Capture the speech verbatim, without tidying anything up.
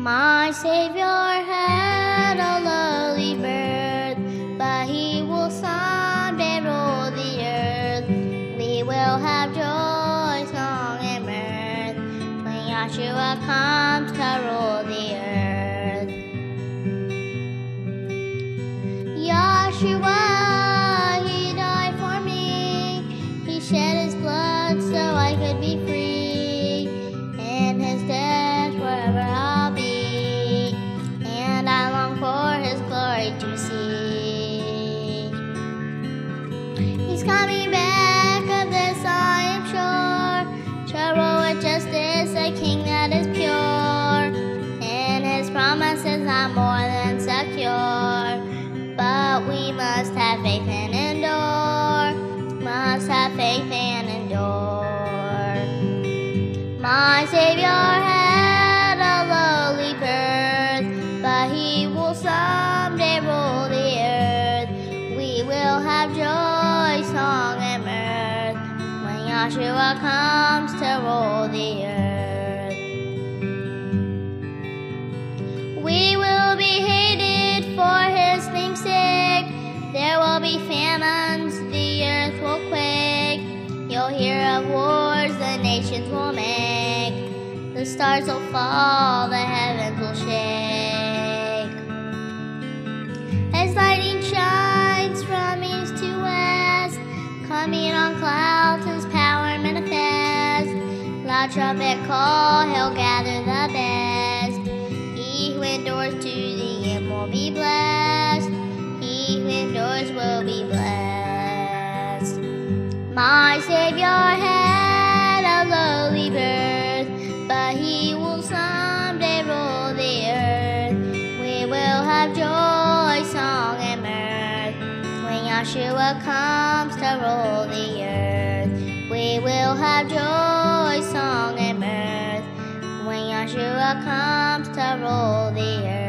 My Savior had a lowly birth, but he will someday rule the earth. We will have joy, song, and mirth when Yeshua comes to rule the earth. Yeshua, he died for me. He shed his blood so I could be free. In his death forever I'll be, and I long for his glory to see. He's coming back, of this I am sure, to rule with justice, a king that is pure. And his promises are more than secure, but we must have faith and endure. Must have faith and endure. My Savior had a lowly birth, but he will someday rule the earth. We will have joy, song, and mirth when Yeshua comes to rule the earth. We will be hated for his name's sake. There will be famines, the earth will quake. You'll hear of wars the nations will make. The stars will fall, the heavens will shake. As lightning shines from east to west, coming on clouds his power manifest. Loud trumpet call, he'll gather the best. He who endures to the end will be blessed. He who endures will be blessed. My Savior had a lowly birth, but he will someday rule the earth. We will have joy, song, and mirth when Yeshua comes to rule the earth. We will have joy, song, and mirth when Yeshua comes to rule the earth.